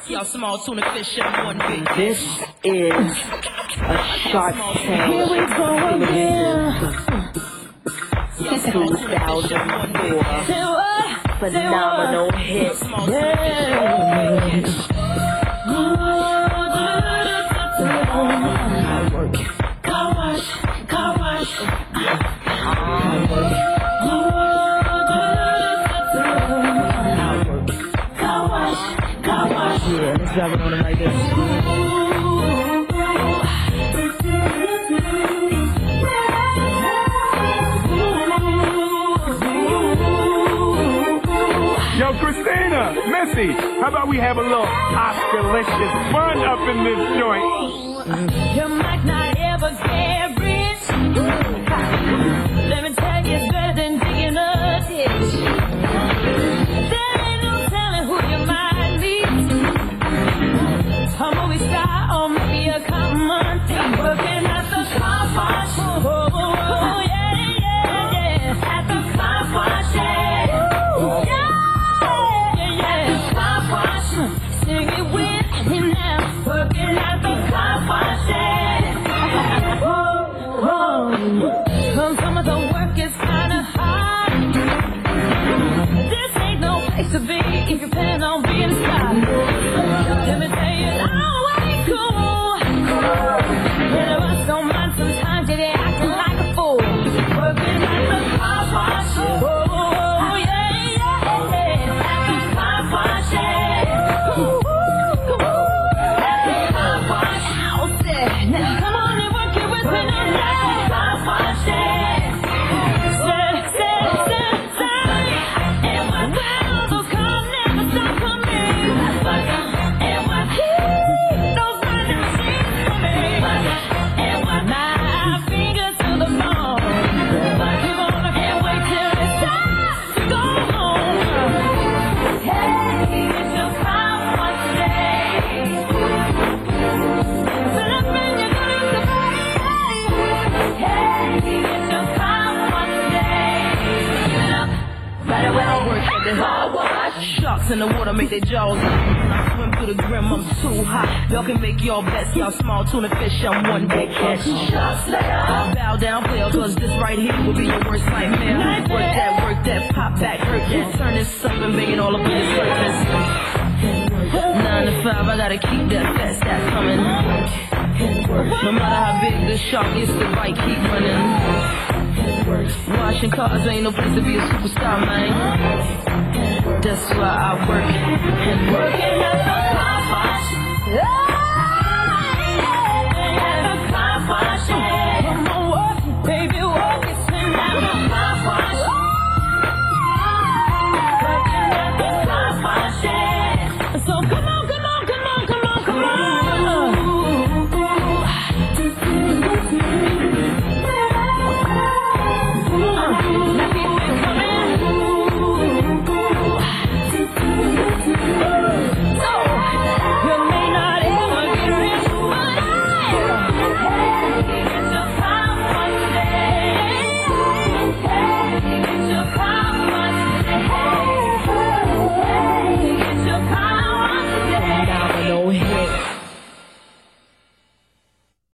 Y'all small tuna fish and one big. This is a Shark Tank. Here we go again. 2004 phenomenal hit. Car wash. Yeah, let's drive it on it like this. Yo, Christina, Missy, how about we have a little Oscar-licious fun up in this joint? You might not ever get rich. Let me tell you, it's better than digging a ditch. There ain't no telling who you might meet. A movie star or maybe a common thief working at the car wash. Oh, yeah. At the car wash, yeah. At the car wash. Sing it with him now. Working at the car wash, yeah. Some of the work is kinda hard. This ain't no place to be if you plan on being a star. Let me tell you, it's always cool. Better us don't mind sometimes they acting like a fool. Working at the car wash. Oh, yeah. At the car wash, yeah. At the car wash. Now come on and work it with me now. At the car wash, yeah. And when all those cars never stop coming. And when those running machines coming. And when my fingers to the bone. You wanna can't wait till it's time to go home. Hey, it's your car wash day. Celebrate your good today. Hey, it's your car wash day. Give it up. Right away. I work at the Car wash. sharks in the water make their jaws drop. When I swim through the grim, I'm too hot. Y'all can make your best, y'all small tuna fish, I'm one big catch. Bow down, player, cause this right here will be your worst nightmare. Work that, pop back, hurt that. Turn this up and bang it all up in the surface. 9 to 5, I gotta keep that fat stack coming. No matter how big the shark is, the right keep running. Washing cars ain't no place to be a superstar, man. That's why I work and work. Working at the car wash.